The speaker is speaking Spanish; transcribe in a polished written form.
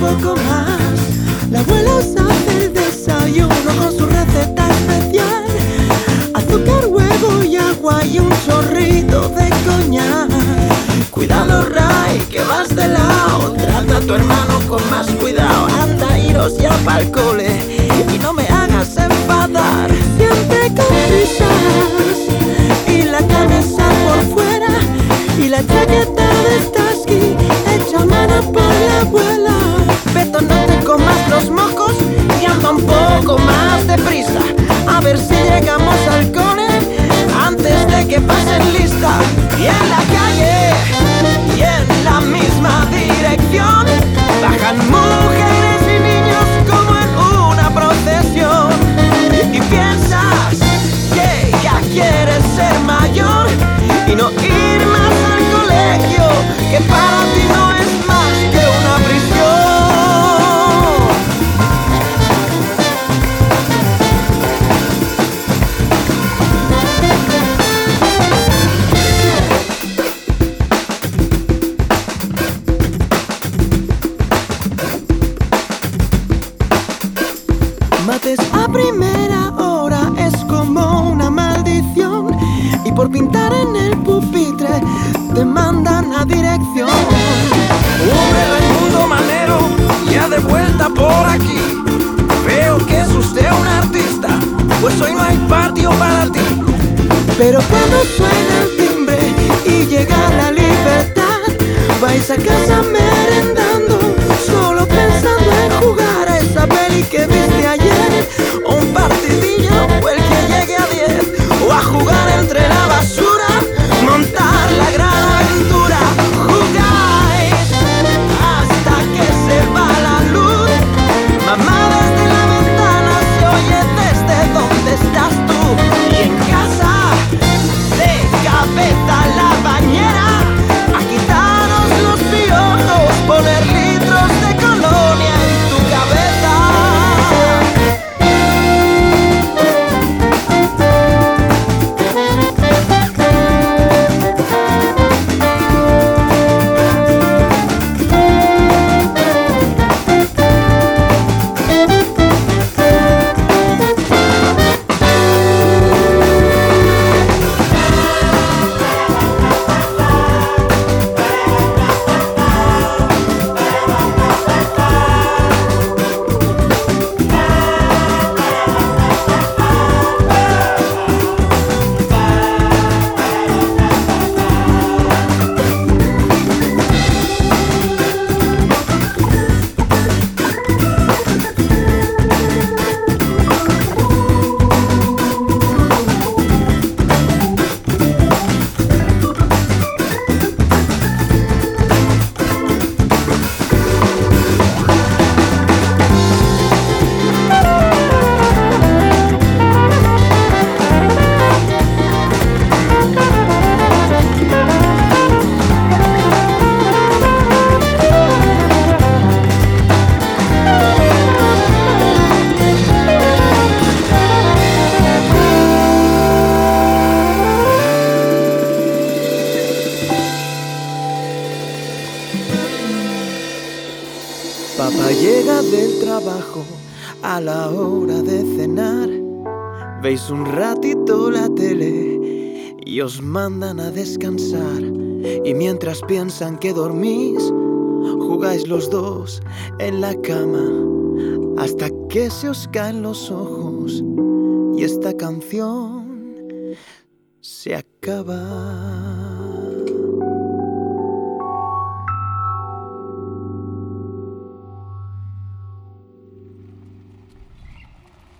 poco más. La abuela os hace el desayuno con su receta especial: azúcar, huevo y agua y un chorrito de coñac. Cuidado, Ray, que vas de lado. Trata a tu hermano con más cuidado. Anda, iros ya pa'l cole y no me hagas enfadar. Siempre con prisas y la camisa por fuera y la chaqueta de Starsky hecha a mano por la abuela. Beto, no te comas los mocos y anda un poco más deprisa, a ver si llegamos al cole antes de que pasen lista. Y en la calle y en la misma dirección bajan mujeres y niños como en una procesión. Y piensas que ya quieres ser mayor y no ir más al colegio, que para ti no es más que una prisión. Mates a primera hora es como una maldición, y por pintar en el pupitre te mandan a dirección. Hombre, Raimundo Manero, ya de vuelta por aquí. Veo que es usted un artista, pues hoy no hay patio para ti. Pero cuando suena el timbre y llega la libertad, vais a casa merendando, solo pensando en jugar a esa peli que viste ayer, o un partidillo, o el que llegue a 10, o a jugar entre la basura, montar la gran aventura. Jugáis hasta que se va la luz. Mamá, desde la ventana se oye desde donde estás tú. Y en casa, de cabeza a la bañera, a quitaros los piojos, poner litros de colonia en tu cabeza. Papá llega del trabajo a la hora de cenar. Veis un ratito la tele y os mandan a descansar. Y mientras piensan que dormís, jugáis los dos en la cama hasta que se os caen los ojos y esta canción se acaba.